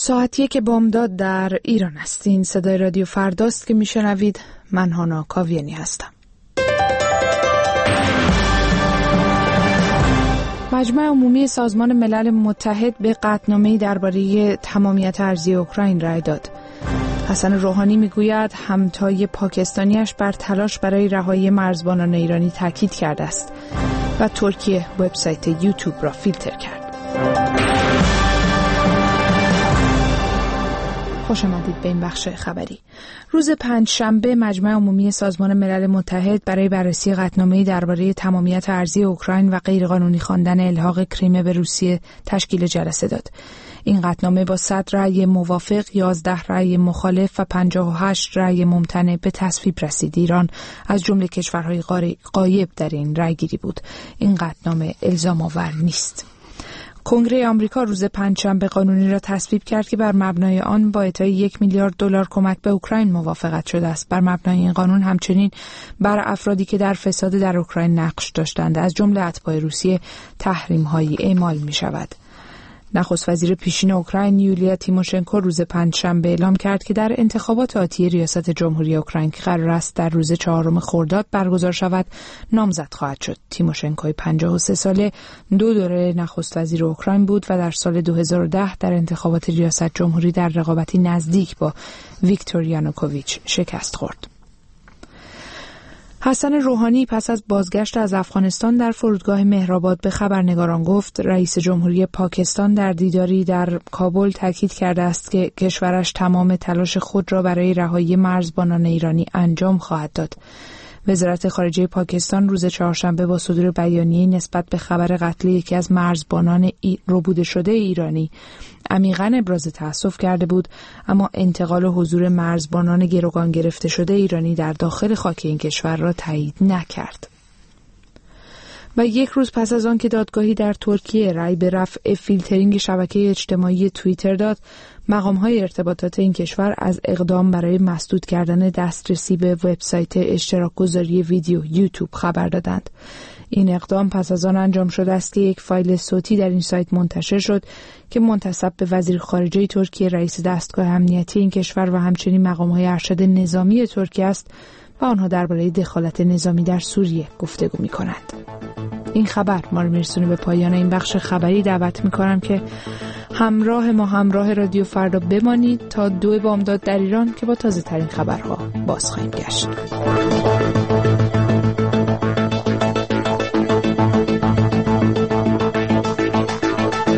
ساعت 1 بامداد در ایران است. این صدای رادیو فرداست که میشنوید. من هانا کاویانی هستم. مجمع عمومی سازمان ملل متحد به قطعنامه‌ای درباره تمامیت ارضی اوکراین رأی داد. حسن روحانی میگوید همتای پاکستانیش بر تلاش برای رهایی مرزبانان ایرانی تاکید کرده است و ترکیه وبسایت یوتیوب را فیلتر کرد. خوش آمدید به این بخش خبری. روز پنجشنبه مجمع عمومی سازمان ملل متحد برای بررسی قطعنامه‌ای درباره تمامیت ارضی اوکراین و غیرقانونی خواندن الحاق کریمه به روسیه تشکیل جلسه داد. این قطعنامه با 100 رأی موافق، 11 رأی مخالف و 58 رأی ممتنع به تصویب رسید. ایران از جمله کشورهای غایب در این رأیگیری بود. این قطعنامه الزام آور نیست. کنگره آمریکا روز پنجشنبه قانونی را تصویب کرد که بر مبنای آن با اعطای 1 میلیارد دلار کمک به اوکراین موافقت شده است. بر مبنای این قانون همچنین بر افرادی که در فساد در اوکراین نقش داشتند از جمله اتباع روسیه تحریم‌هایی اعمال می‌شود. نخست وزیر پیشین اوکراین یولیا تیموشنکو روز پنجشنبه اعلام کرد که در انتخابات آتی ریاست جمهوری اوکراین که قرار است در روز 4 خرداد برگزار شود نامزد خواهد شد. تیموشنکو 53 ساله 2 دوره نخست وزیر اوکراین بود و در سال 2010 در انتخابات ریاست جمهوری در رقابتی نزدیک با ویکتور یانوکوویچ شکست خورد. حسن روحانی پس از بازگشت از افغانستان در فرودگاه مهرآباد به خبرنگاران گفت رئیس جمهوری پاکستان در دیداری در کابل تاکید کرده است که کشورش تمام تلاش خود را برای رهایی مرزبانان ایرانی انجام خواهد داد. وزارت خارجه پاکستان روز چهارشنبه با صدور بیانیه‌ای نسبت به خبر قتل یکی از مرزبانان ربوده شده ایرانی عمیقاً ابراز تأسف کرده بود، اما انتقال و حضور مرزبانان گروگان گرفته شده ایرانی در داخل خاک این کشور را تایید نکرد. و یک روز پس از آن که دادگاهی در ترکیه رأی به رفع فیلترینگ شبکه اجتماعی توییتر داد، مقام‌های ارتباطات این کشور از اقدام برای مسدود کردن دسترسی به وبسایت اشتراک گذاری ویدیو یوتیوب خبر دادند. این اقدام پس از آن انجام شده است که یک فایل صوتی در این سایت منتشر شد که منتسب به وزیر خارجه ترکیه، رئیس دستگاه امنیتی این کشور و همچنین مقام‌های ارشد نظامی ترکیه است و آنها درباره دخالت نظامی در سوریه گفتگو می‌کنند. این خبر ما رو میرسونه به پایان این بخش خبری. دعوت میکنم که همراه رادیو فردا بمانید تا 2 بامداد در ایران که با تازه ترین خبرها باز خواهیم گشت.